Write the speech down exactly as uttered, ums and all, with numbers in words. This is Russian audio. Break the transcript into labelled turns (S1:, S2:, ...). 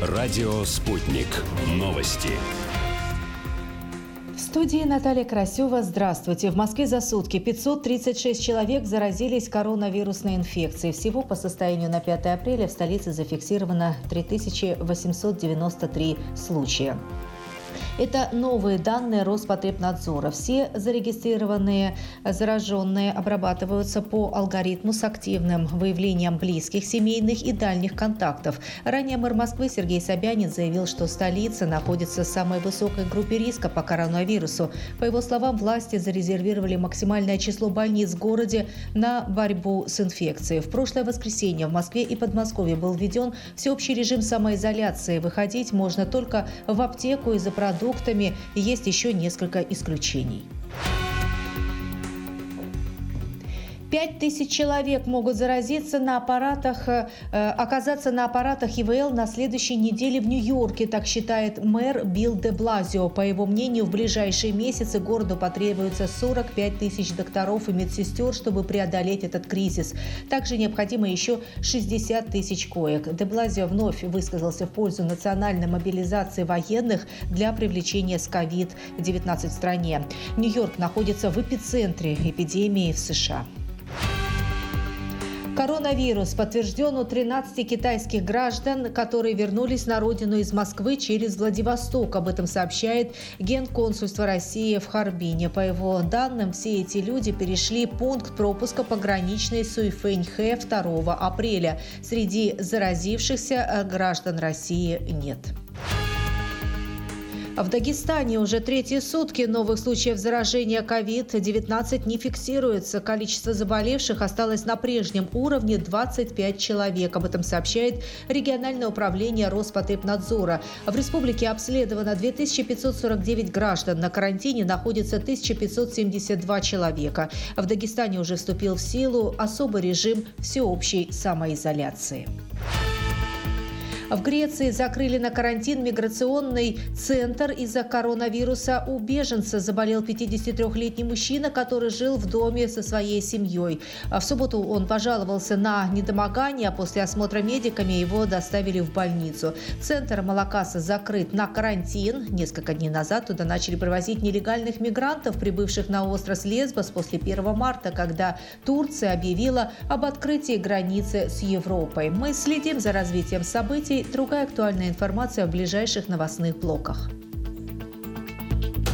S1: Радио «Спутник». Новости.
S2: В студии Наталья Красева. Здравствуйте. В Москве за сутки пятьсот тридцать шесть человек заразились коронавирусной инфекцией. Всего по состоянию на пятое апреля в столице зафиксировано три тысячи восемьсот девяносто три случая. Это новые данные Роспотребнадзора. Все зарегистрированные зараженные обрабатываются по алгоритму с активным выявлением близких, семейных и дальних контактов. Ранее мэр Москвы Сергей Собянин заявил, что столица находится в самой высокой группе риска по коронавирусу. По его словам, власти зарезервировали максимальное число больниц в городе на борьбу с инфекцией. В прошлое воскресенье в Москве и Подмосковье был введен всеобщий режим самоизоляции. Выходить можно только в аптеку и за продуктами. Есть еще несколько исключений. Пять тысяч человек могут заразиться на аппаратах, э, оказаться на аппаратах И В Л на следующей неделе в Нью-Йорке, так считает мэр Билл де Блазио. По его мнению, в ближайшие месяцы городу потребуется сорок пять тысяч докторов и медсестер, чтобы преодолеть этот кризис. Также необходимо еще шестьдесят тысяч коек. Де Блазио вновь высказался в пользу национальной мобилизации военных для привлечения с ковид девятнадцать в стране. Нью-Йорк находится в эпицентре эпидемии в США. Коронавирус подтвержден у тринадцати китайских граждан, которые вернулись на родину из Москвы через Владивосток. Об этом сообщает Генконсульство России в Харбине. По его данным, все эти люди перешли пункт пропуска пограничной Суйфэньхэ второго апреля. Среди заразившихся граждан России нет. В Дагестане уже третьи сутки новых случаев заражения ковид девятнадцать не фиксируется. Количество заболевших осталось на прежнем уровне – двадцать пять человек. Об этом сообщает региональное управление Роспотребнадзора. В республике обследовано две тысячи пятьсот сорок девять граждан. На карантине находится тысяча пятьсот семьдесят два человека. В Дагестане уже вступил в силу особый режим всеобщей самоизоляции. В Греции закрыли на карантин миграционный центр из-за коронавируса. У беженца заболел пятидесятитрёхлетний мужчина, который жил в доме со своей семьей. В субботу он пожаловался на недомогание, а после осмотра медиками его доставили в больницу. Центр Малакаса закрыт на карантин. Несколько дней назад туда начали привозить нелегальных мигрантов, прибывших на остров Лесбос после первого марта, когда Турция объявила об открытии границы с Европой. Мы следим за развитием событий. Другая актуальная информация в ближайших новостных блоках.